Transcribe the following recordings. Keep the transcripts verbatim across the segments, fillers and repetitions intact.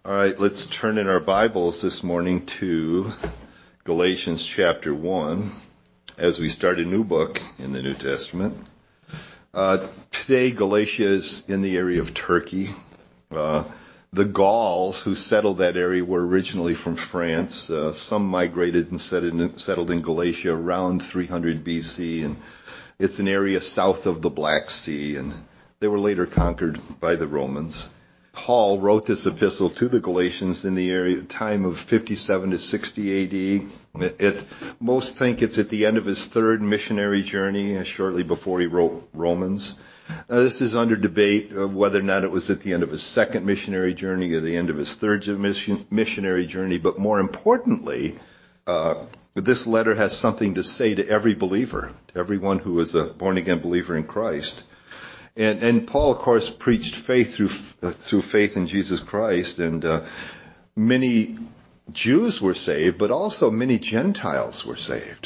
All right, let's turn in our Bibles this morning to Galatians chapter one as we start a new book in the New Testament. Uh, today, Galatia is in the area of Turkey. Uh, the Gauls who settled that area were originally from France. Uh, some migrated and settled in Galatia around three hundred B C, and it's an area south of the Black Sea, and they were later conquered by the Romans. Paul wrote this epistle to the Galatians in the area time of fifty-seven to sixty A D. It, it, most think it's at the end of his third missionary journey, shortly before he wrote Romans. Now, this is under debate uh, whether or not it was at the end of his second missionary journey or the end of his third mission, missionary journey. But more importantly, uh, this letter has something to say to every believer, to everyone who is a born-again believer in Christ. And, and Paul, of course, preached faith through uh, through faith in Jesus Christ, and uh, many Jews were saved, but also many Gentiles were saved.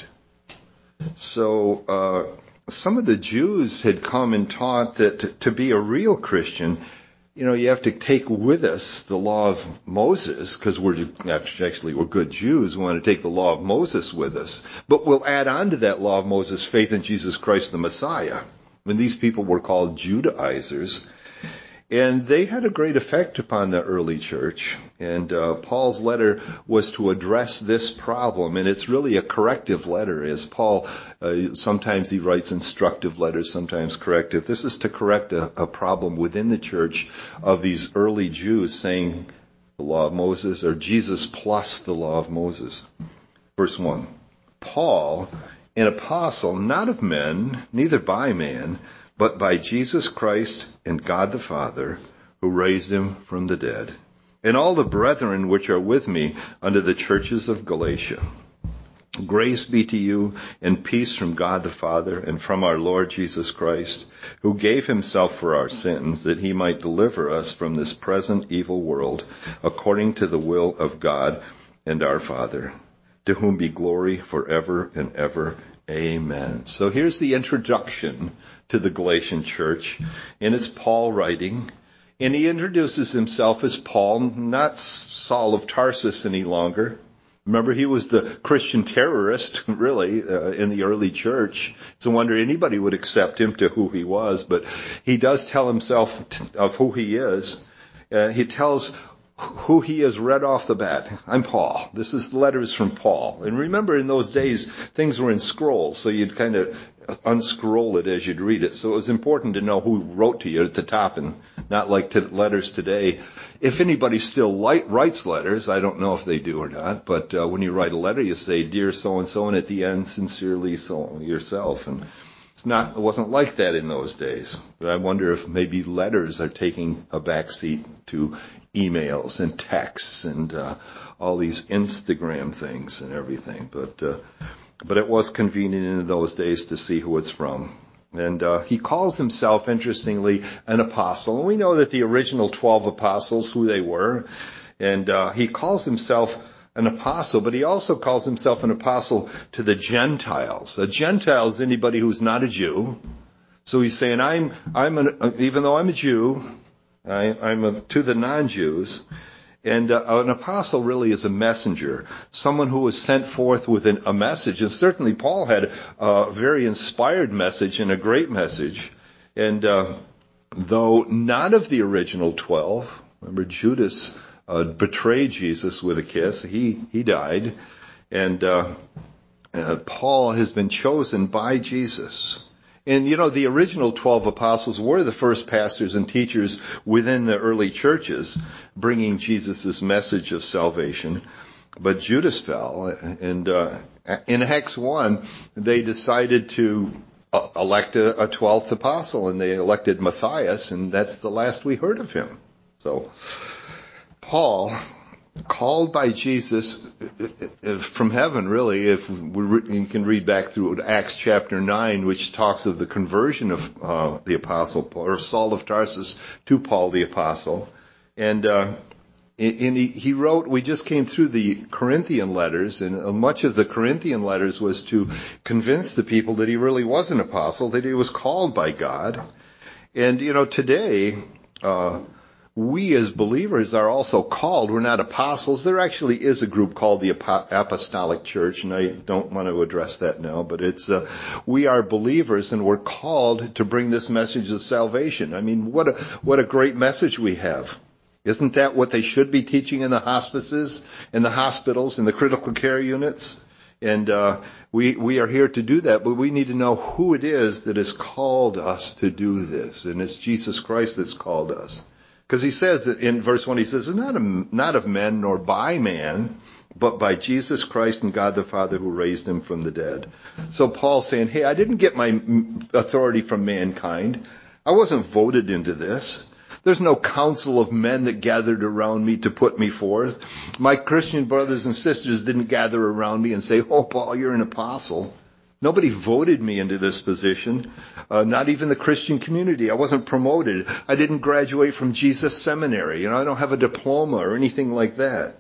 So uh, some of the Jews had come and taught that to, to be a real Christian, you know, you have to take with us the law of Moses, because we're actually we're good Jews. We want to take the law of Moses with us, but we'll add on to that law of Moses faith in Jesus Christ, the Messiah. When these people were called Judaizers, and they had a great effect upon the early church. And uh, Paul's letter was to address this problem, and it's really a corrective letter. As Paul, uh, sometimes he writes instructive letters, sometimes corrective. This is to correct a, a problem within the church of these early Jews saying the law of Moses, or Jesus plus the law of Moses. Verse one, Paul, an apostle, not of men, neither by man, but by Jesus Christ and God the Father, who raised him from the dead, and all the brethren which are with me unto the churches of Galatia. Grace be to you and peace from God the Father and from our Lord Jesus Christ, who gave himself for our sins, that he might deliver us from this present evil world, according to the will of God and our Father, to whom be glory forever and ever. Amen. So here's the introduction to the Galatian church, and it's Paul writing, and he introduces himself as Paul, not Saul of Tarsus any longer. Remember, he was the Christian terrorist, really, uh, in the early church. It's a wonder anybody would accept him to who he was, but he does tell himself t- of who he is. Uh, he tells who he is right off the bat. I'm Paul. This is letters from Paul. And remember, in those days, things were in scrolls, so you'd kind of unscroll it as you'd read it. So it was important to know who wrote to you at the top, and not like to letters today. If anybody still light, writes letters, I don't know if they do or not, but uh, when you write a letter, you say, Dear so-and-so, and at the end, sincerely so yourself. And It's not, it wasn't like that in those days. But I wonder if maybe letters are taking a backseat to emails and texts and uh, all these Instagram things and everything. But uh, but it was convenient in those days to see who it's from. And uh, he calls himself, interestingly, an apostle. And we know that the original twelve apostles, who they were. And uh, he calls himself an apostle, but he also calls himself an apostle to the Gentiles. A Gentile is anybody who's not a Jew. So he's saying, I'm, I'm an, even though I'm a Jew, I, I'm a, to the non-Jews. And uh, an apostle really is a messenger, someone who was sent forth with an, a message. And certainly Paul had a very inspired message and a great message. And uh, though not of the original twelve, remember Judas Uh, betrayed Jesus with a kiss. He he died, and uh, uh, Paul has been chosen by Jesus. And you know, the original twelve apostles were the first pastors and teachers within the early churches, bringing Jesus' message of salvation. But Judas fell, and uh, in Acts one, they decided to uh, elect a, a twelfth apostle, and they elected Matthias, and that's the last we heard of him. So Paul, called by Jesus from heaven, really, if we re- you can read back through Acts chapter nine, which talks of the conversion of uh, the apostle Paul, or Saul of Tarsus to Paul the apostle. And uh, and he, he wrote, we just came through the Corinthian letters, and much of the Corinthian letters was to convince the people that he really was an apostle, that he was called by God. And, you know, today, uh, we as believers are also called. We're not apostles. There actually is a group called the Apostolic Church, and I don't want to address that now, but it's, uh, we are believers and we're called to bring this message of salvation. I mean, what a, what a great message we have. Isn't that what they should be teaching in the hospices, in the hospitals, in the critical care units? And, uh, we, we are here to do that, but we need to know who it is that has called us to do this. And it's Jesus Christ that's called us. Because he says in verse one, he says, it's not, a, not of men nor by man, but by Jesus Christ and God the Father who raised him from the dead. So Paul's saying, hey, I didn't get my authority from mankind. I wasn't voted into this. There's no council of men that gathered around me to put me forth. My Christian brothers and sisters didn't gather around me and say, oh, Paul, you're an apostle. Nobody voted me into this position, uh, not even the Christian community. I wasn't promoted. I didn't graduate from Jesus Seminary. You know, I don't have a diploma or anything like that.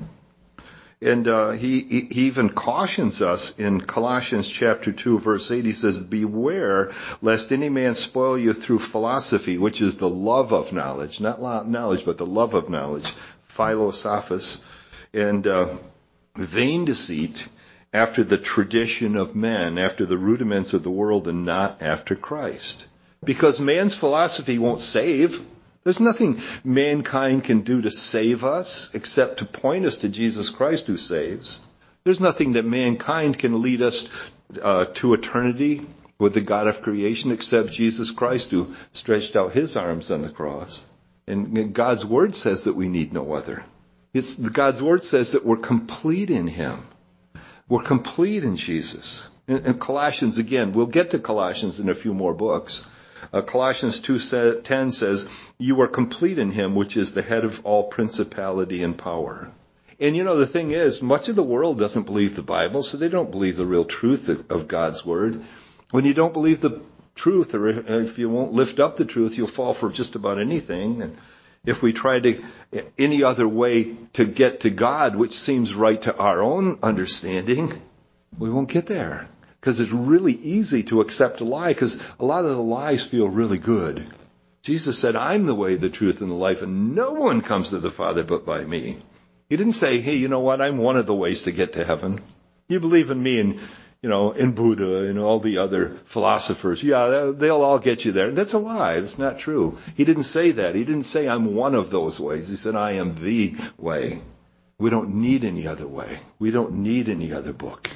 And uh, he, he even cautions us in Colossians chapter two, verse eight. He says, beware lest any man spoil you through philosophy, which is the love of knowledge, not knowledge, but the love of knowledge, philosophus, and uh, vain deceit, after the tradition of men, after the rudiments of the world, and not after Christ. Because man's philosophy won't save. There's nothing mankind can do to save us except to point us to Jesus Christ who saves. There's nothing that mankind can lead us uh, to eternity with the God of creation except Jesus Christ who stretched out his arms on the cross. And God's word says that we need no other. It's, God's word says that we're complete in him. We're complete in Jesus. In, in Colossians, again, we'll get to Colossians in a few more books. Uh, Colossians two ten says, you are complete in him, which is the head of all principality and power. And you know, the thing is, much of the world doesn't believe the Bible, so they don't believe the real truth of, of God's word. When you don't believe the truth, or if you won't lift up the truth, you'll fall for just about anything. And if we try to, any other way to get to God, which seems right to our own understanding, we won't get there. Because it's really easy to accept a lie, because a lot of the lies feel really good. Jesus said, I'm the way, the truth, and the life, and no one comes to the Father but by me. He didn't say, hey, you know what, I'm one of the ways to get to heaven. You believe in me and, you know, in Buddha and all the other philosophers. Yeah, they'll all get you there. That's a lie. That's not true. He didn't say that. He didn't say I'm one of those ways. He said, I am the way. We don't need any other way. We don't need any other book.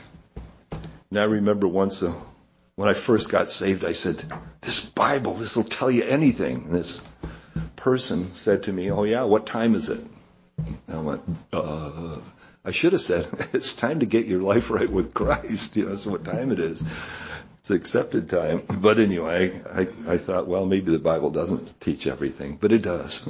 And I remember once uh, when I first got saved, I said, this Bible, this will tell you anything. And this person said to me, oh yeah, what time is it? And I went, uh, I should have said, it's time to get your life right with Christ. You know, that's what time it is. It's accepted time. But anyway, I, I thought, well, maybe the Bible doesn't teach everything, but it does.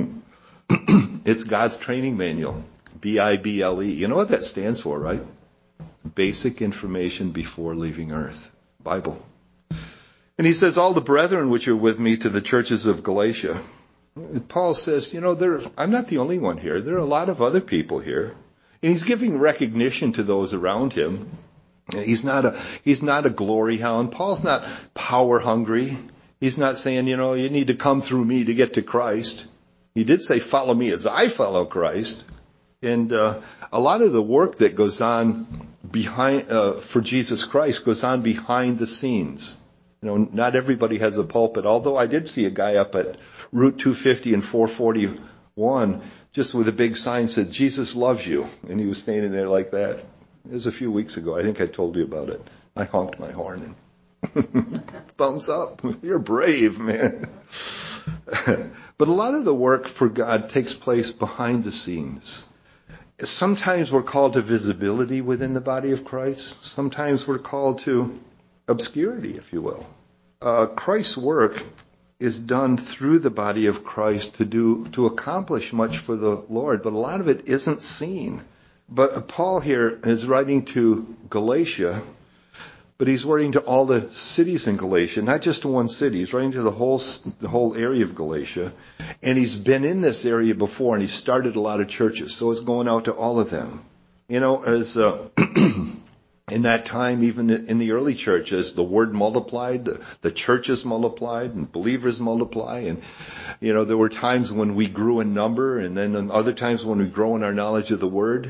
It's God's training manual, B I B L E. You know what that stands for, right? Basic information before leaving earth. Bible. And he says, all the brethren which are with me to the churches of Galatia. And Paul says, you know, there, I'm not the only one here. There are a lot of other people here. And he's giving recognition to those around him. He's not a, he's not a glory hound. Paul's not power hungry. He's not saying, you know, you need to come through me to get to Christ. He did say, follow me as I follow Christ. And uh, a lot of the work that goes on behind uh, for Jesus Christ goes on behind the scenes. You know, not everybody has a pulpit. Although I did see a guy up at Route two fifty and four forty-one, just with a big sign said, "Jesus loves you," and he was standing there like that. It was a few weeks ago. I think I told you about it. I honked my horn and thumbs up. You're brave, man. But a lot of the work for God takes place behind the scenes. Sometimes we're called to visibility within the body of Christ. Sometimes we're called to obscurity, if you will. Uh, Christ's work is done through the body of Christ to do, to accomplish much for the Lord, but a lot of it isn't seen. But Paul here is writing to Galatia, but he's writing to all the cities in Galatia, not just to one city. He's writing to the whole the whole area of Galatia. And he's been in this area before, and he's started a lot of churches. So it's going out to all of them. You know, as uh, in that time, even in the early church, as the word multiplied, the, the churches multiplied, and believers multiply. And You know, there were times when we grew in number, and then other times when we grow in our knowledge of the Word.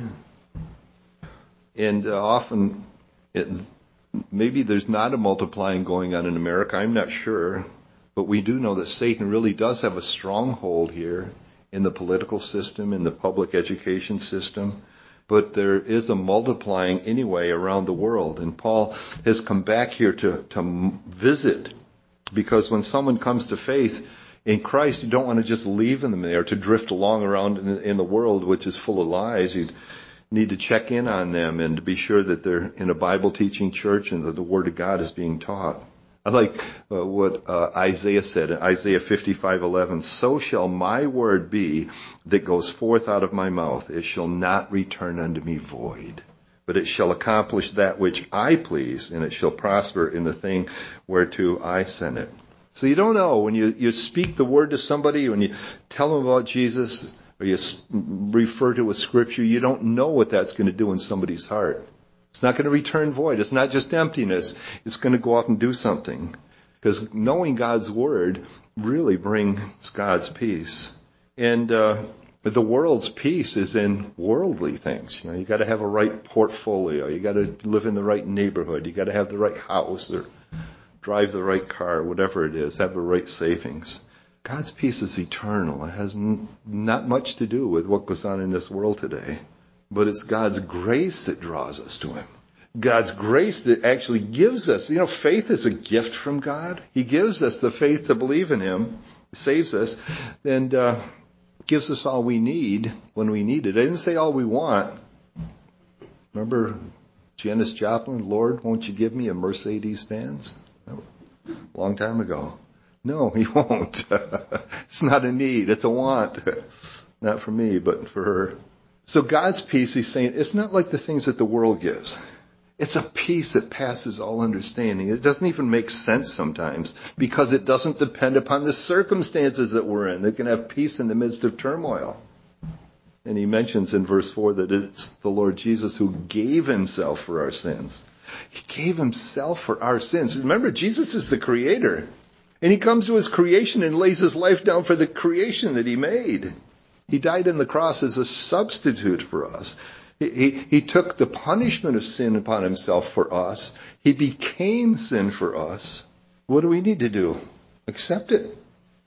And uh, often, it, maybe there's not a multiplying going on in America. I'm not sure. But we do know that Satan really does have a stronghold here in the political system, in the public education system. But there is a multiplying anyway around the world. And Paul has come back here to, to visit, because when someone comes to faith in Christ, you don't want to just leave them there to drift along around in, in the world, which is full of lies. You need to check in on them and to be sure that they're in a Bible teaching church and that the Word of God is being taught. I like uh, what uh, Isaiah said in Isaiah fifty-five eleven. So shall my word be that goes forth out of my mouth. It shall not return unto me void, but it shall accomplish that which I please, and it shall prosper in the thing whereto I send it. So you don't know when you, you speak the word to somebody, when you tell them about Jesus, or you refer to a scripture, you don't know what that's going to do in somebody's heart. It's not going to return void. It's not just emptiness. It's going to go out and do something. Because knowing God's word really brings God's peace. And uh, the world's peace is in worldly things. You know, you got to have a right portfolio. You got to live in the right neighborhood. You got to have the right house or drive the right car, whatever it is. Have the right savings. God's peace is eternal. It has n- not much to do with what goes on in this world today. But it's God's grace that draws us to Him. God's grace that actually gives us, you know, faith is a gift from God. He gives us the faith to believe in Him, saves us, and uh, gives us all we need when we need it. I didn't say all we want. Remember Janis Joplin, Lord, won't you give me a Mercedes-Benz? A long time ago. No, He won't. It's not a need. It's a want. Not for me, but for her. So God's peace, He's saying, it's not like the things that the world gives. It's a peace that passes all understanding. It doesn't even make sense sometimes because it doesn't depend upon the circumstances that we're in. They can have peace in the midst of turmoil. And He mentions in verse four that it's the Lord Jesus who gave Himself for our sins. He gave Himself for our sins. Remember, Jesus is the Creator. And He comes to His creation and lays His life down for the creation that He made. He died on the cross as a substitute for us. He, he, he took the punishment of sin upon Himself for us. He became sin for us. What do we need to do? Accept it.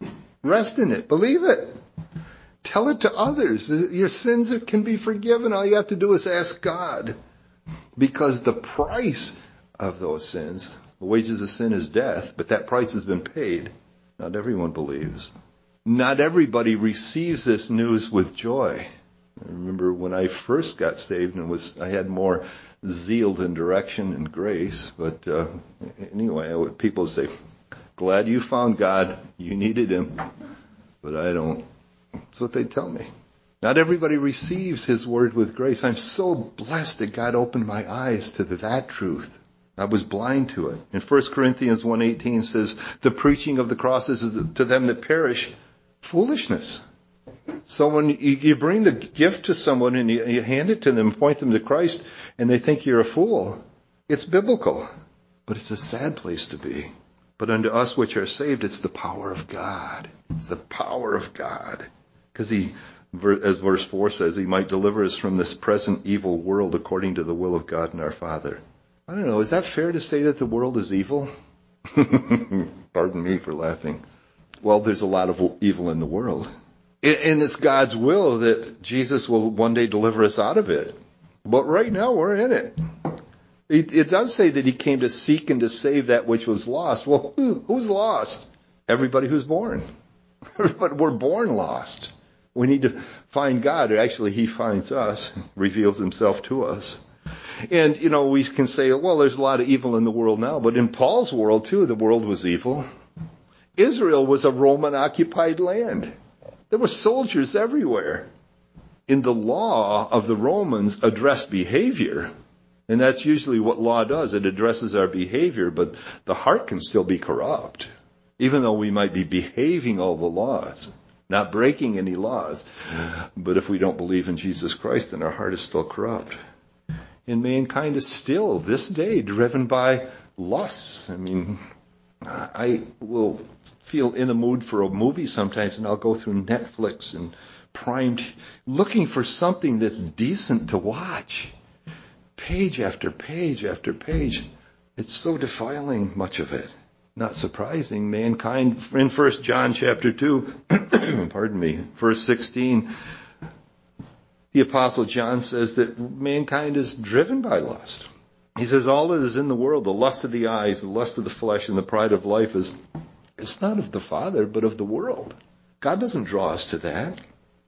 Rest in it. Believe it. Tell it to others. Your sins can be forgiven. All you have to do is ask God. Because the price of those sins, the wages of sin is death, but that price has been paid. Not everyone believes. Not everybody receives this news with joy. I remember when I first got saved and was I had more zeal than direction and grace. But uh, anyway, I would, people would say, glad you found God. You needed Him. But I don't. That's what they tell me. Not everybody receives His word with grace. I'm so blessed that God opened my eyes to that truth. I was blind to it. In First Corinthians one eighteen says, the preaching of the cross is to them that perish foolishness. So when you bring the gift to someone and you hand it to them, point them to Christ, and they think you're a fool, it's biblical. But it's a sad place to be. But unto us which are saved, it's the power of God. It's the power of God. Because He, as verse four says, He might deliver us from this present evil world according to the will of God and our Father. I don't know, is that fair to say that the world is evil? Pardon me for laughing. Well, there's a lot of evil in the world. And it's God's will that Jesus will one day deliver us out of it. But right now we're in it. It does say that He came to seek and to save that which was lost. Well, who, who's lost? Everybody who's born. Everybody, we're born lost. We need to find God. Actually, He finds us, reveals Himself to us. And, you know, we can say, well, there's a lot of evil in the world now. But in Paul's world, too, the world was evil. Israel was a Roman-occupied land. There were soldiers everywhere. In the law of the Romans addressed behavior. And that's usually what law does. It addresses our behavior, but the heart can still be corrupt. Even though we might be behaving all the laws, not breaking any laws. But if we don't believe in Jesus Christ, then our heart is still corrupt. And mankind is still, this day, driven by lusts. I mean, I will feel in the mood for a movie sometimes, and I'll go through Netflix and Prime, looking for something that's decent to watch. Page after page after page. It's so defiling, much of it. Not surprising. Mankind, in First John chapter two, pardon me, verse sixteen, the Apostle John says that mankind is driven by lust. He says all that is in the world, the lust of the eyes, the lust of the flesh, and the pride of life is, it's not of the Father, but of the world. God doesn't draw us to that.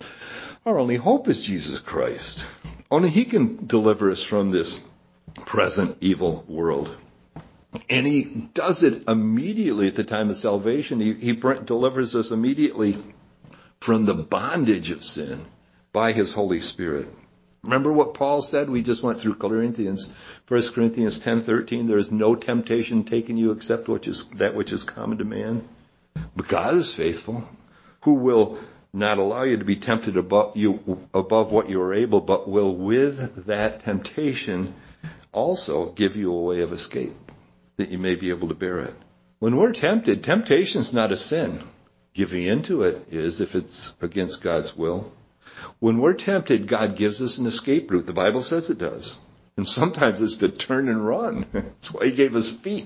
Our only hope is Jesus Christ. Only He can deliver us from this present evil world. And He does it immediately at the time of salvation. He, he delivers us immediately from the bondage of sin by His Holy Spirit. Remember what Paul said? We just went through Corinthians, First Corinthians ten thirteen. There is no temptation taken you except which is, that which is common to man. But God is faithful, who will not allow you to be tempted above, you, above what you are able, but will with that temptation also give you a way of escape, that you may be able to bear it. When we're tempted, temptation is not a sin. Giving into it is, if it's against God's will. When we're tempted, God gives us an escape route. The Bible says it does. And sometimes it's to turn and run. That's why He gave us feet.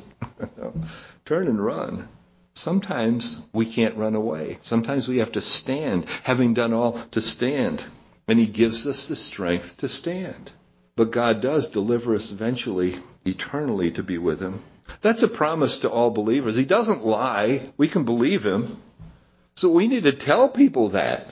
Turn and run. Sometimes we can't run away. Sometimes we have to stand, having done all to stand. And He gives us the strength to stand. But God does deliver us eventually, eternally, to be with Him. That's a promise to all believers. He doesn't lie. We can believe Him. So we need to tell people that.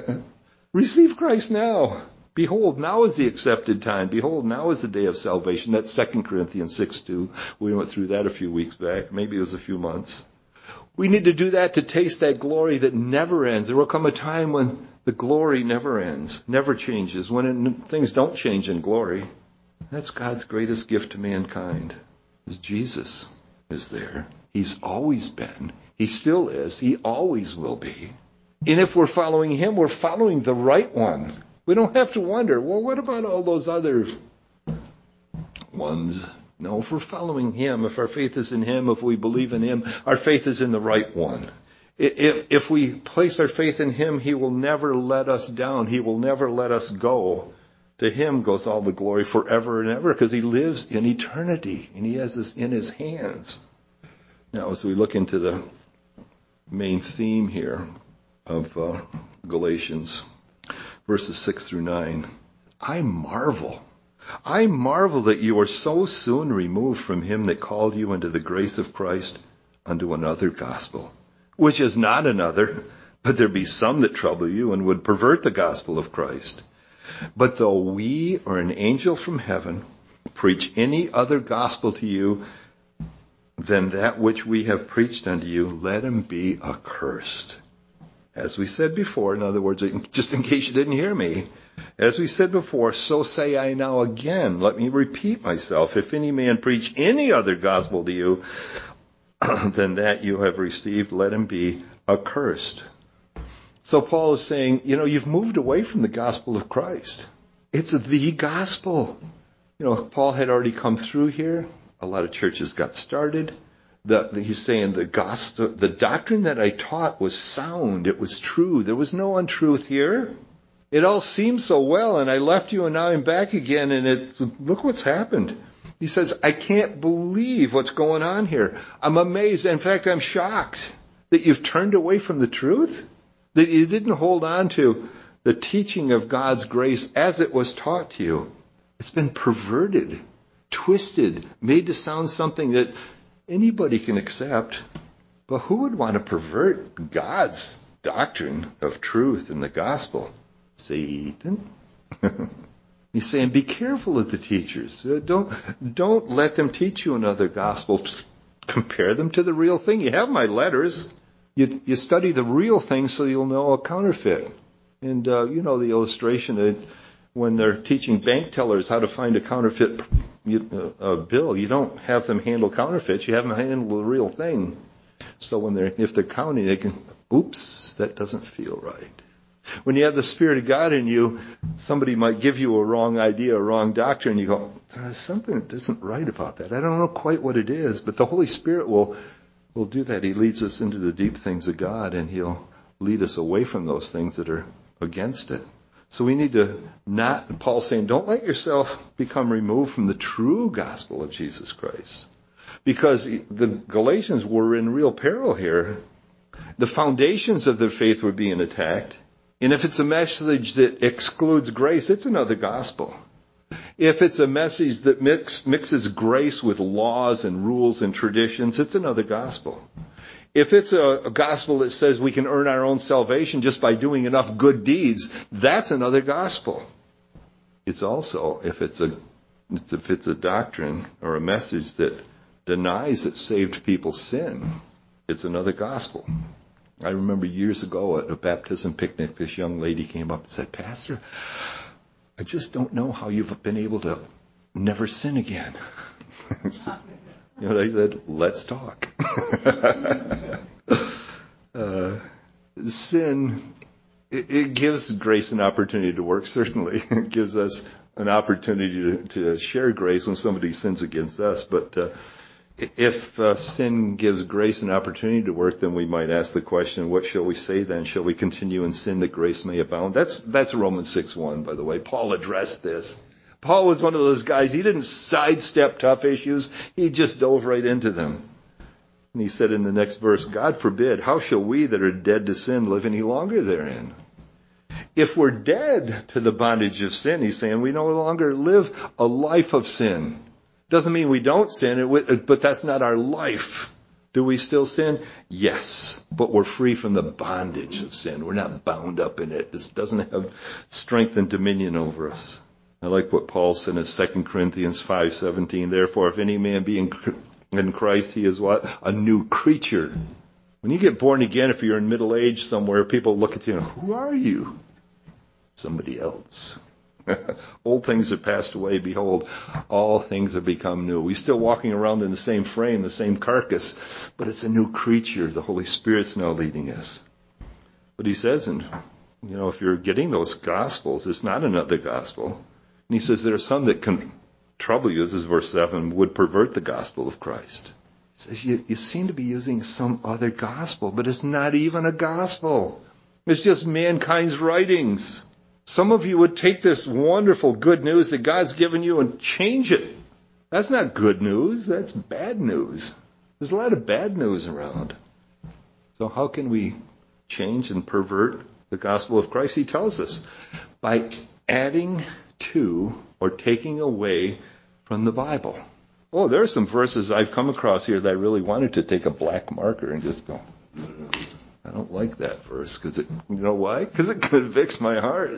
Receive Christ now. Behold, now is the accepted time. Behold, now is the day of salvation. That's Second Corinthians six two. We went through that a few weeks back. Maybe it was a few months. We need to do that to taste that glory that never ends. There will come a time when the glory never ends, never changes, when it, things don't change in glory. That's God's greatest gift to mankind, is Jesus is there. He's always been. He still is. He always will be. And if we're following Him, we're following the right one. We don't have to wonder, well, what about all those other ones? No, if we're following Him, if our faith is in Him, if we believe in Him, our faith is in the right one. If, if we place our faith in Him, He will never let us down. He will never let us go. To Him goes all the glory forever and ever, because He lives in eternity and He has this in His hands. Now, as we look into the main theme here of uh, Galatians, verses six through nine, I marvel. I marvel that you are so soon removed from Him that called you into the grace of Christ unto another gospel, which is not another, but there be some that trouble you and would pervert the gospel of Christ. But though we or an angel from heaven preach any other gospel to you than that which we have preached unto you, let him be accursed. As we said before, in other words, just in case you didn't hear me, as we said before, so say I now again. Let me repeat myself. If any man preach any other gospel to you than that you have received, let him be accursed. So Paul is saying, you know, you've moved away from the gospel of Christ. It's the gospel. You know, Paul had already come through here. A lot of churches got started. The, the, he's saying the gospel, the doctrine that I taught was sound. It was true. There was no untruth here. It all seemed so well, and I left you, and now I'm back again, and it, look what's happened. He says, I can't believe what's going on here. I'm amazed. In fact, I'm shocked that you've turned away from the truth, that you didn't hold on to the teaching of God's grace as it was taught to you. It's been perverted, twisted, made to sound something that anybody can accept. But who would want to pervert God's doctrine of truth in the gospel? Satan. He's saying, be careful of the teachers. Don't, don't let them teach you another gospel. Compare them to the real thing. You have my letters. You, you study the real thing so you'll know a counterfeit. And, uh, you know, the illustration that when they're teaching bank tellers how to find a counterfeit uh, bill, you don't have them handle counterfeits. You have them handle the real thing. So when they're, if they're counting, they can, oops, that doesn't feel right. When you have the Spirit of God in you, somebody might give you a wrong idea, a wrong doctrine. You go, there's something that isn't right about that. I don't know quite what it is, but the Holy Spirit will will do that. He leads us into the deep things of God, and he'll lead us away from those things that are against it. So we need to not, Paul's saying, don't let yourself become removed from the true gospel of Jesus Christ. Because the Galatians were in real peril here. The foundations of their faith were being attacked. And if it's a message that excludes grace, it's another gospel. If it's a message that mix, mixes grace with laws and rules and traditions, it's another gospel. If it's a, a gospel that says we can earn our own salvation just by doing enough good deeds, that's another gospel. It's also, if it's a, if it's a doctrine or a message that denies that saved people sin, it's another gospel. I remember years ago at a baptism picnic, this young lady came up and said, Pastor, I just don't know how you've been able to never sin again. You know what I said? Let's talk. uh, sin, it, it gives grace an opportunity to work, certainly. It gives us an opportunity to, to share grace when somebody sins against us. But uh, if uh, sin gives grace an opportunity to work, then we might ask the question, what shall we say then? Shall we continue in sin that grace may abound? That's, that's Romans six one, by the way. Paul addressed this. Paul was one of those guys, he didn't sidestep tough issues, he just dove right into them. And he said in the next verse, God forbid, how shall we that are dead to sin live any longer therein? If we're dead to the bondage of sin, he's saying we no longer live a life of sin. Doesn't mean we don't sin, but that's not our life. Do we still sin? Yes, but we're free from the bondage of sin. We're not bound up in it. This doesn't have strength and dominion over us. I like what Paul said in Second Corinthians five seventeen. Therefore, if any man be in, in Christ, he is what? A new creature. When you get born again, if you're in middle age somewhere, people look at you and, who are you? Somebody else. Old things have passed away. Behold, all things have become new. We're still walking around in the same frame, the same carcass, but it's a new creature. The Holy Spirit's now leading us. But he says, and you know, if you're getting those gospels, it's not another gospel. And he says there are some that can trouble you. This is verse seven, would pervert the gospel of Christ. He says you, you seem to be using some other gospel, but it's not even a gospel. It's just mankind's writings. Some of you would take this wonderful good news that God's given you and change it. That's not good news. That's bad news. There's a lot of bad news around. So how can we change and pervert the gospel of Christ? He tells us by adding to or taking away from the Bible. Oh, there are some verses I've come across here that I really wanted to take a black marker and just go, I don't like that verse because it, you know why? Because it convicts my heart.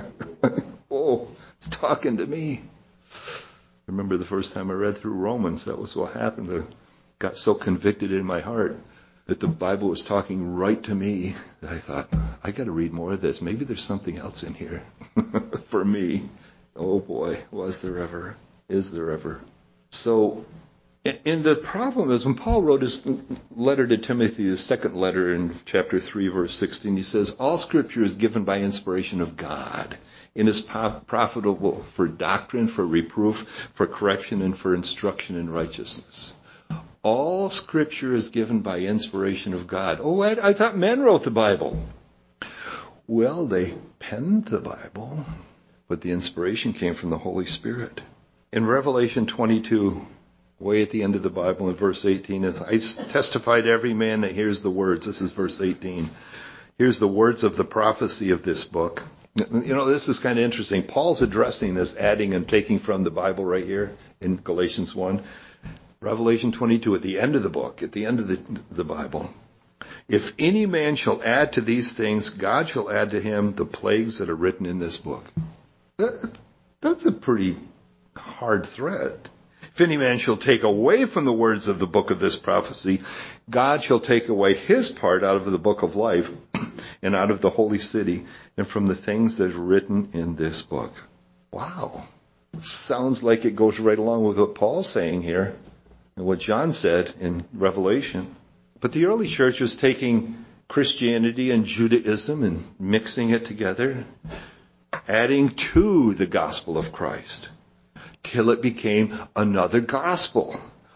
Oh, it's talking to me. I remember the first time I read through Romans, that was what happened. I got so convicted in my heart that the Bible was talking right to me that I thought, I got to read more of this. Maybe there's something else in here for me. Oh boy, was there ever? Is there ever? So, and the problem is when Paul wrote his letter to Timothy, his second letter in chapter three, verse sixteen, he says, all scripture is given by inspiration of God and is profitable for doctrine, for reproof, for correction, and for instruction in righteousness. All scripture is given by inspiration of God. Oh, I, I thought men wrote the Bible. Well, they penned the Bible, but the inspiration came from the Holy Spirit. In Revelation twenty-two, way at the end of the Bible in verse eighteen, is I testify to every man that hears the words. This is verse eighteen. Here's the words of the prophecy of this book. You know, this is kind of interesting. Paul's addressing this, adding and taking from the Bible right here in Galatians one. Revelation twenty-two, at the end of the book, at the end of the, the Bible. If any man shall add to these things, God shall add to him the plagues that are written in this book. That, that's a pretty hard threat. If any man shall take away from the words of the book of this prophecy, God shall take away his part out of the book of life and out of the holy city and from the things that are written in this book. Wow. It sounds like it goes right along with what Paul's saying here and what John said in Revelation. But the early church was taking Christianity and Judaism and mixing it together, adding to the gospel of Christ, till it became another gospel.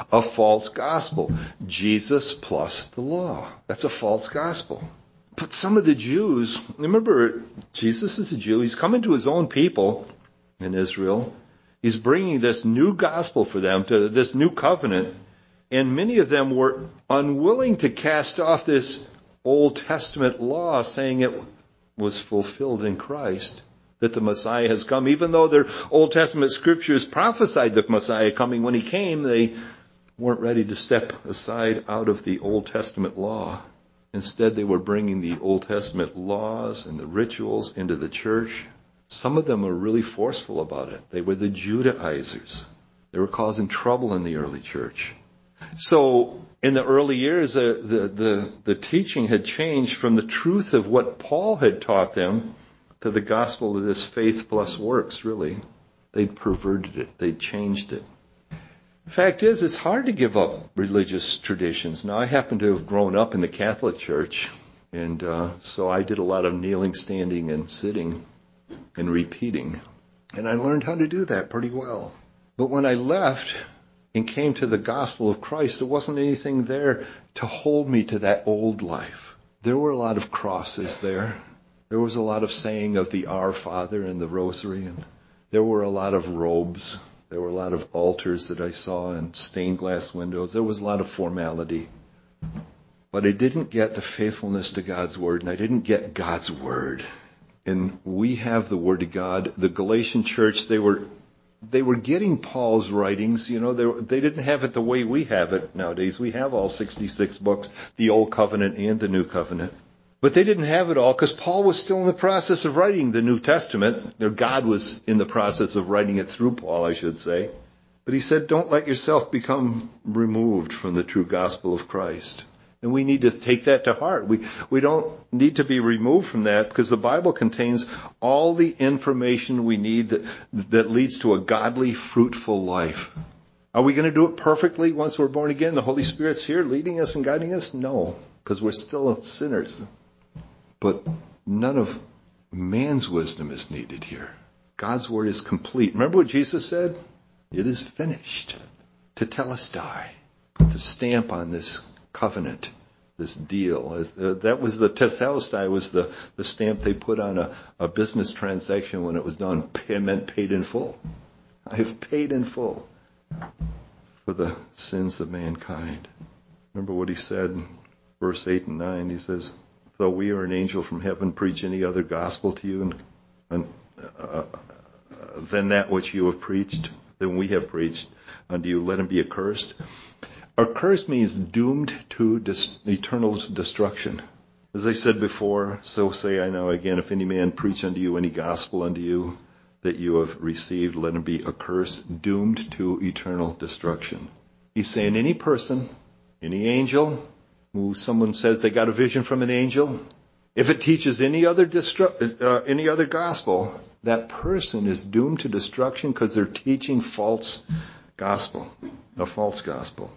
a false gospel. Jesus plus the law. That's a false gospel. But some of the Jews, remember, Jesus is a Jew. He's coming to his own people in Israel. He's bringing this new gospel for them, to this new covenant. And many of them were unwilling to cast off this Old Testament law, saying it was fulfilled in Christ, that the Messiah has come. Even though their Old Testament scriptures prophesied the Messiah coming, when he came, they weren't ready to step aside out of the Old Testament law. Instead, they were bringing the Old Testament laws and the rituals into the church. Some of them were really forceful about it. They were the Judaizers. They were causing trouble in the early church. So in the early years, uh, the, the, the teaching had changed from the truth of what Paul had taught them to the gospel of this faith plus works, really. They'd perverted it. They'd changed it. The fact is, it's hard to give up religious traditions. Now, I happen to have grown up in the Catholic Church, and uh, so I did a lot of kneeling, standing, and sitting and repeating. And I learned how to do that pretty well. But when I left and came to the gospel of Christ, there wasn't anything there to hold me to that old life. There were a lot of crosses there. There was a lot of saying of the Our Father and the Rosary, and there were a lot of robes. There were a lot of altars that I saw and stained glass windows. There was a lot of formality. But I didn't get the faithfulness to God's Word, and I didn't get God's Word. And we have the Word of God. The Galatian church, they were they were getting Paul's writings. You know, they, they didn't have it the way we have it nowadays. We have all sixty-six books, the Old Covenant and the New Covenant. But they didn't have it all because Paul was still in the process of writing the New Testament. Or God was in the process of writing it through Paul, I should say. But he said, don't let yourself become removed from the true gospel of Christ. And we need to take that to heart. We we don't need to be removed from that because the Bible contains all the information we need that that leads to a godly, fruitful life. Are we going to do it perfectly once we're born again? The Holy Spirit's here leading us and guiding us? No, because we're still sinners. But none of man's wisdom is needed here. God's word is complete. Remember what Jesus said? It is finished. Tetelestai. Put the stamp on this covenant, this deal. That was the tetelestai, was the, the stamp they put on a, a business transaction when it was done. It meant paid in full. I have paid in full for the sins of mankind. Remember what he said, verse eight and nine. He says, though we or an angel from heaven preach any other gospel to you and, and uh, than that which you have preached, than we have preached unto you, let him be accursed. Accursed means doomed to dis- eternal destruction. As I said before, so say I now again, if any man preach unto you any gospel unto you that you have received, let him be accursed, doomed to eternal destruction. He's saying any person, any angel, who someone says they got a vision from an angel, if it teaches any other destru- uh, any other gospel, that person is doomed to destruction because they're teaching false gospel, a false gospel.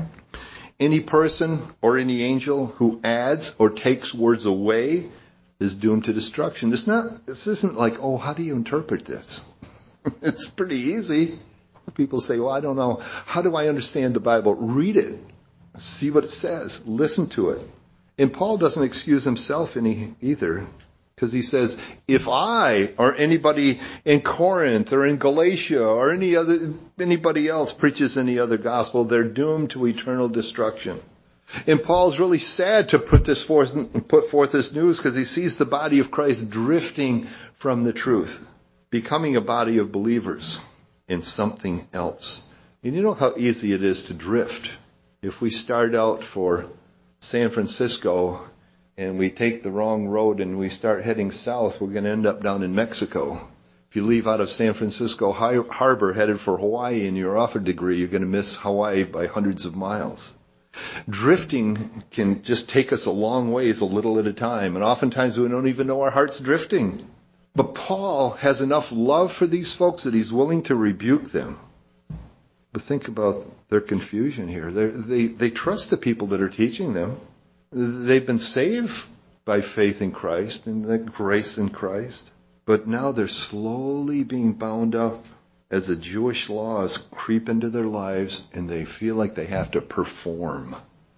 Any person or any angel who adds or takes words away is doomed to destruction. It's not, this isn't like, oh, how do you interpret this? It's pretty easy. People say, well, I don't know. How do I understand the Bible? Read it. See what it says. Listen to it. And Paul doesn't excuse himself any either, because he says, if I or anybody in Corinth or in Galatia or any other anybody else preaches any other gospel, they're doomed to eternal destruction. And Paul's really sad to put this forth, put forth this news, because he sees the body of Christ drifting from the truth, becoming a body of believers in something else. And you know how easy it is to drift. If we start out for San Francisco and we take the wrong road and we start heading south, we're going to end up down in Mexico. If you leave out of San Francisco Harbor headed for Hawaii and you're off a degree, you're going to miss Hawaii by hundreds of miles. Drifting can just take us a long ways, a little at a time, and oftentimes we don't even know our heart's drifting. But Paul has enough love for these folks that he's willing to rebuke them. But think about their confusion here. They're, they they trust the people that are teaching them. They've been saved by faith in Christ and the grace in Christ. But now they're slowly being bound up as the Jewish laws creep into their lives and they feel like they have to perform.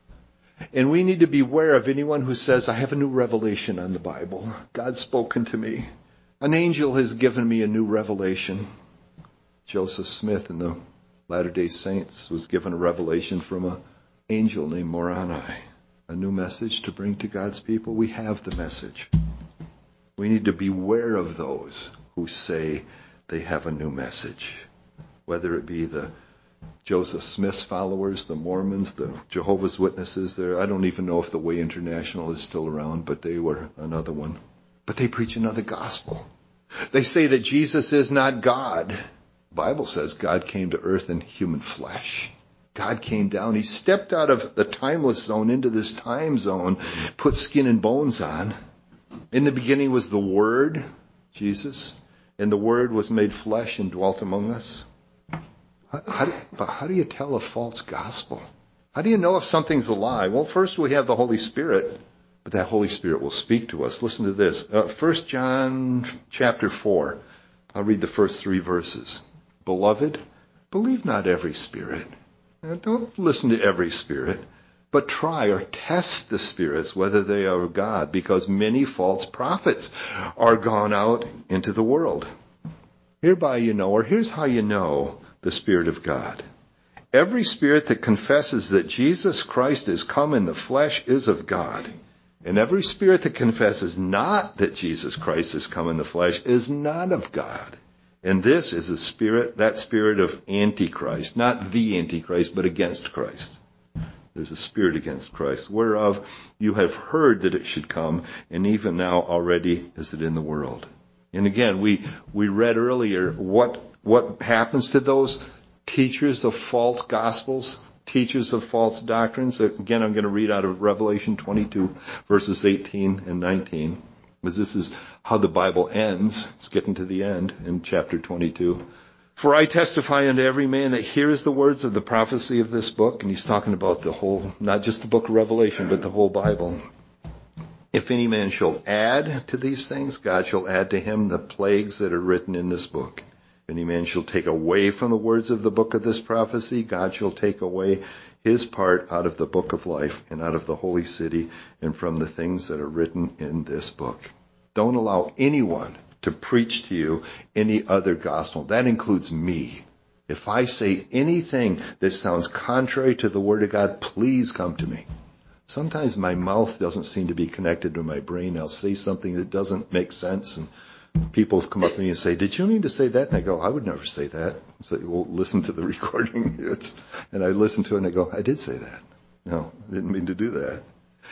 And we need to beware of anyone who says, I have a new revelation on the Bible. God's spoken to me. An angel has given me a new revelation. Joseph Smith in the Latter-day Saints was given a revelation from an angel named Moroni. A new message to bring to God's people. We have the message. We need to beware of those who say they have a new message. Whether it be the Joseph Smith's followers, the Mormons, the Jehovah's Witnesses. There, I don't even know if the Way International is still around, but they were another one. But they preach another gospel. They say that Jesus is not God. The Bible says God came to earth in human flesh. God came down. He stepped out of the timeless zone into this time zone, put skin and bones on. In the beginning was the Word, Jesus, and the Word was made flesh and dwelt among us. How, how, but how do you tell a false gospel? How do you know if something's a lie? Well, first we have the Holy Spirit, but that Holy Spirit will speak to us. Listen to this. Uh, First John chapter four. I'll read the first three verses. Beloved, believe not every spirit. Now, don't listen to every spirit, but try or test the spirits whether they are of God, because many false prophets are gone out into the world. Hereby you know, or here's how you know the Spirit of God. Every spirit that confesses that Jesus Christ is come in the flesh is of God. And every spirit that confesses not that Jesus Christ is come in the flesh is not of God. And this is a spirit, that spirit of Antichrist, not the Antichrist, but against Christ. There's a spirit against Christ, whereof you have heard that it should come, and even now already is it in the world. And again, we, we read earlier what, what happens to those teachers of false gospels, teachers of false doctrines. Again, I'm going to read out of Revelation twenty-two, verses eighteen and nineteen. Because this is how the Bible ends. It's getting to the end in chapter twenty-two. For I testify unto every man that hears the words of the prophecy of this book. And he's talking about the whole, not just the book of Revelation, but the whole Bible. If any man shall add to these things, God shall add to him the plagues that are written in this book. If any man shall take away from the words of the book of this prophecy, God shall take away his part out of the book of life and out of the holy city and from the things that are written in this book. Don't allow anyone to preach to you any other gospel. That includes me. If I say anything that sounds contrary to the Word of God, please come to me. Sometimes my mouth doesn't seem to be connected to my brain. I'll say something that doesn't make sense, and people have come up to me and say, did you mean to say that? And I go, I would never say that. So, well, listen to the recording. It's, and I listen to it and I go, I did say that. No, I didn't mean to do that.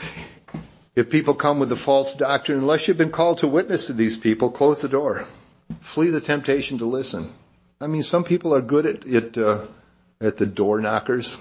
If people come with a false doctrine, unless you've been called to witness to these people, close the door. Flee the temptation to listen. I mean, some people are good at at, uh, at the door knockers.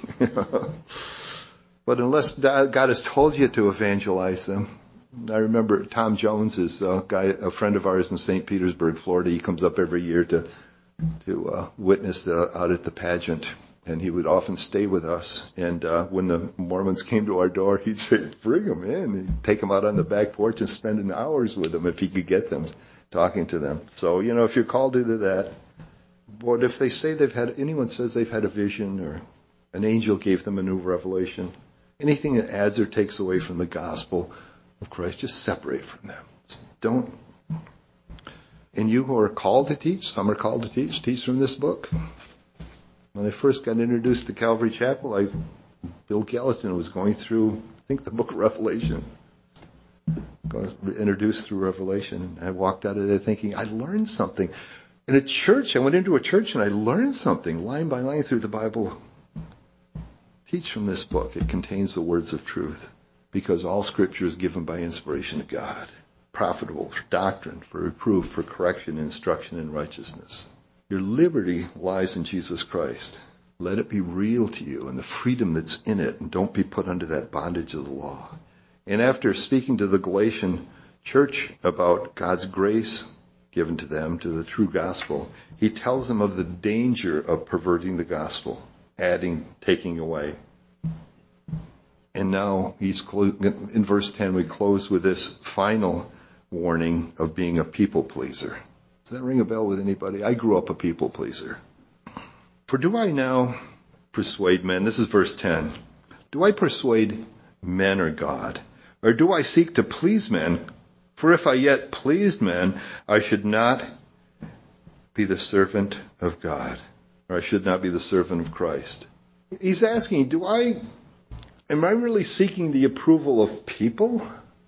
But unless God has told you to evangelize them. I remember Tom Jones is a guy, a friend of ours in Saint Petersburg, Florida. He comes up every year to to uh, witness the, out at the pageant, and he would often stay with us. And uh, when the Mormons came to our door, he'd say, "Bring them in." He'd take them out on the back porch and spend hours with them if he could get them, talking to them. So you know, if you're called to do that, but if they say they've had, anyone says they've had a vision or an angel gave them a new revelation, anything that adds or takes away from the gospel of Christ, just separate from them. Just don't. And you who are called to teach, some are called to teach, teach from this book. When I first got introduced to Calvary Chapel, I, Bill Gallatin was going through, I think, the book of Revelation. Got introduced through Revelation. And I walked out of there thinking, I learned something. In a church, I went into a church and I learned something, line by line through the Bible. Teach from this book. It contains the words of truth. Because all Scripture is given by inspiration of God, profitable for doctrine, for reproof, for correction, instruction in righteousness. Your liberty lies in Jesus Christ. Let it be real to you and the freedom that's in it, and don't be put under that bondage of the law. And after speaking to the Galatian church about God's grace given to them, to the true gospel, he tells them of the danger of perverting the gospel, adding, taking away. And now he's clo- in verse ten, we close with this final warning of being a people pleaser. Does that ring a bell with anybody? I grew up a people pleaser. For do I now persuade men? This is verse ten. Do I persuade men or God? Or do I seek to please men? For if I yet pleased men, I should not be the servant of God. Or I should not be the servant of Christ. He's asking, do I, am I really seeking the approval of people?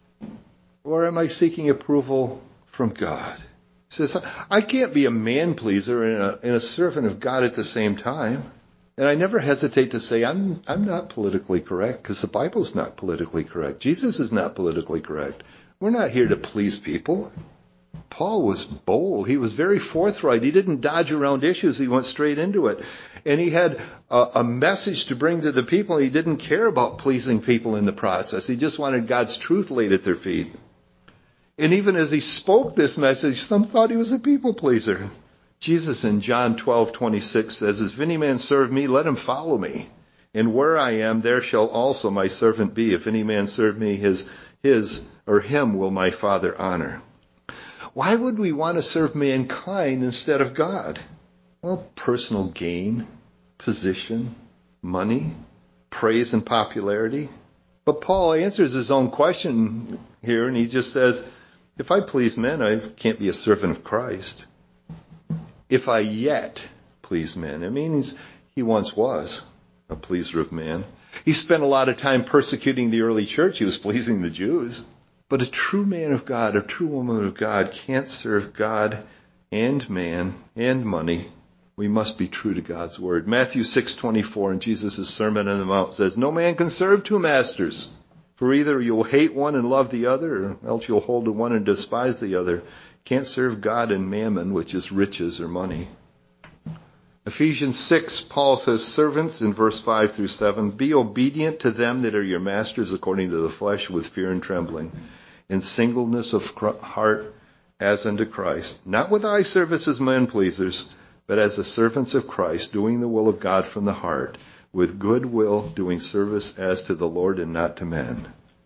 Or am I seeking approval from God? He says, I can't be a man pleaser and a, and a servant of God at the same time. And I never hesitate to say I'm I'm not politically correct, because the Bible's not politically correct. Jesus is not politically correct. We're not here to please people. Paul was bold. He was very forthright. He didn't dodge around issues. He went straight into it. And he had a, a message to bring to the people. He didn't care about pleasing people in the process. He just wanted God's truth laid at their feet. And even as he spoke this message, some thought he was a people pleaser. Jesus in John twelve twenty-six says, if any man serve me, let him follow me. And where I am, there shall also my servant be. If any man serve me, his, his or him will my Father honor. Why would we want to serve mankind instead of God? Well, personal gain, position, money, praise and popularity. But Paul answers his own question here, and he just says, if I please men, I can't be a servant of Christ. If I yet please men, it means he once was a pleaser of man. He spent a lot of time persecuting the early church. He was pleasing the Jews. But a true man of God, a true woman of God can't serve God and man and money. We must be true to God's word. Matthew six twenty-four in Jesus' Sermon on the Mount says, no man can serve two masters, for either you'll hate one and love the other, or else you'll hold to one and despise the other. Can't serve God and mammon, which is riches or money. Ephesians six, Paul says, servants in verse five through seven, be obedient to them that are your masters according to the flesh with fear and trembling, in singleness of heart as unto Christ, not with eye service as men pleasers, but as the servants of Christ, doing the will of God from the heart, with good will, doing service as to the Lord and not to men.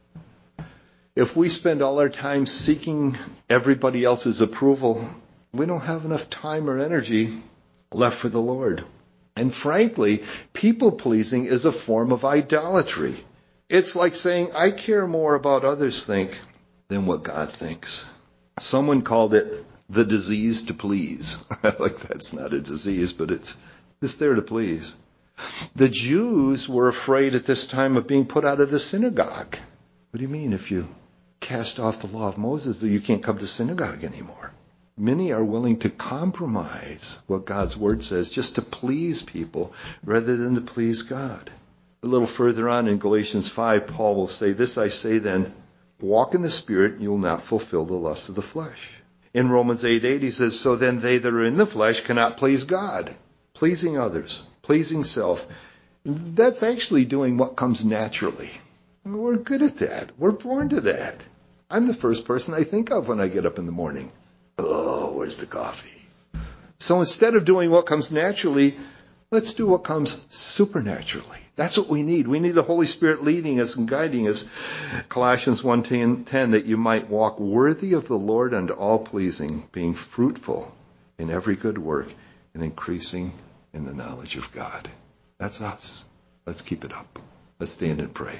If we spend all our time seeking everybody else's approval, we don't have enough time or energy left for the Lord. And frankly, people-pleasing is a form of idolatry. It's like saying, I care more about others think than what God thinks. Someone called it the disease to please. Like that's not a disease, but it's, it's there to please. The Jews were afraid at this time of being put out of the synagogue. What do you mean if you cast off the law of Moses that you can't come to synagogue anymore? Many are willing to compromise what God's word says just to please people rather than to please God. A little further on in Galatians five, Paul will say, this I say then, walk in the Spirit, and you'll not fulfill the lust of the flesh. In Romans eight eight, he says, so then they that are in the flesh cannot please God. Pleasing others, pleasing self. That's actually doing what comes naturally. We're good at that. We're born to that. I'm the first person I think of when I get up in the morning. Oh, where's the coffee? So instead of doing what comes naturally, let's do what comes supernaturally. That's what we need. We need the Holy Spirit leading us and guiding us. Colossians one ten, that you might walk worthy of the Lord unto all pleasing, being fruitful in every good work and increasing in the knowledge of God. That's us. Let's keep it up. Let's stand and pray.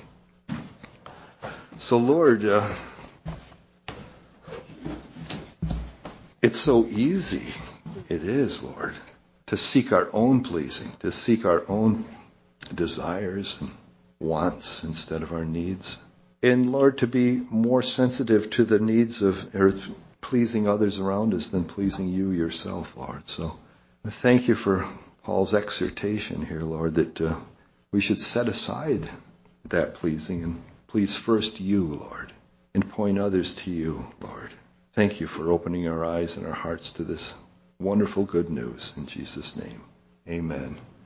So Lord, uh, it's so easy. It is, Lord, to seek our own pleasing, to seek our own desires and wants instead of our needs. And Lord, to be more sensitive to the needs of or pleasing others around us than pleasing you yourself, Lord. So I thank you for Paul's exhortation here, Lord, that uh, we should set aside that pleasing and please first you, Lord, and point others to you, Lord. Thank you for opening our eyes and our hearts to this wonderful good news. In Jesus' name, amen.